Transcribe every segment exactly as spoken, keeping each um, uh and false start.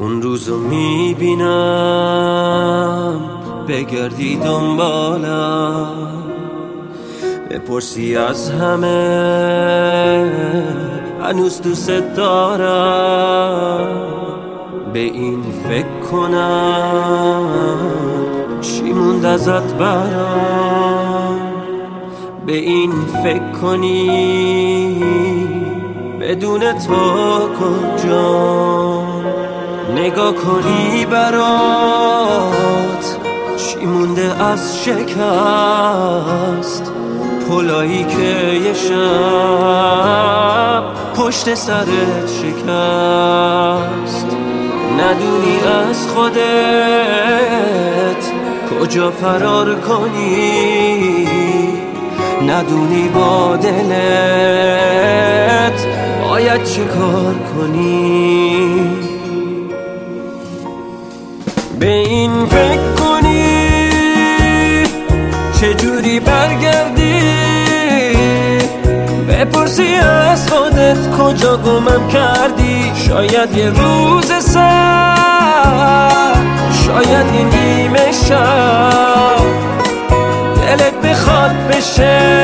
اون روزو میبینم بگردی دنبالم، بپرسی از همه هنوز دوست دارم. به این فکر کنم چی موند ازت برام، به این فکر کنی بدون تو کجام، نگاه کنی برات چی مونده از شکست، پلایی که یه شب پشت سرت شکست. ندونی از خودت کجا فرار کنی، ندونی با دلت باید چه کار کنی. به این فکر کنی چجوری برگردی، بپرسی از خودت کجا گمم کردی. شاید یه روز سر، شاید یه نیمه شب دلت بخواد بشه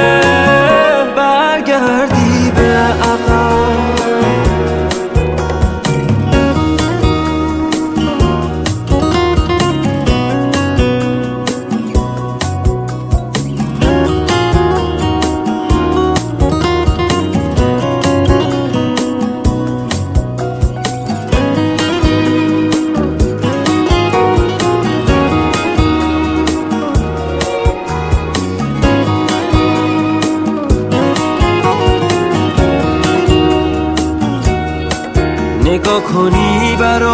برگردی به عقب. نگاه کنی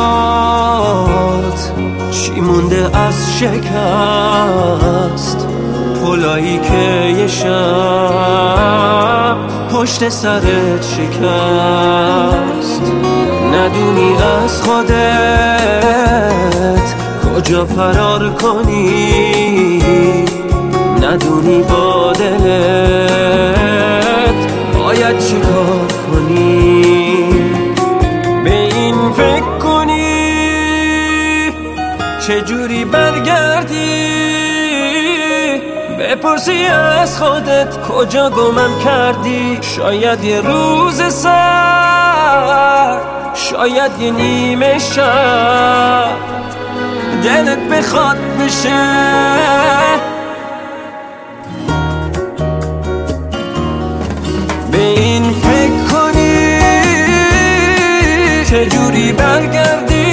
برات چی مونده از شکست، پلایی که یه شب پشت سرت شکست. ندونی از خودت کجا فرار کنی، ندونی با دلت باید چی کار کنی. فکر کنی چجوری برگردی، بپرسی از خودت کجا گمم کردی. شاید یه روز سر، شاید یه نیمه شب دلت بخواد بشه به این فکر کنی چجوری برگردی،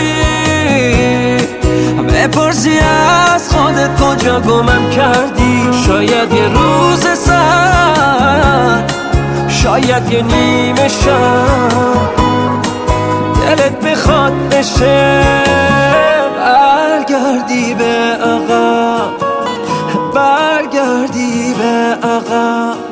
بپرسی از خودت کجا گمم کردی. شاید یه روز سر، شاید یه نیمه شب دلت بخواد بشه برگردی به عقب، برگردی به عقب.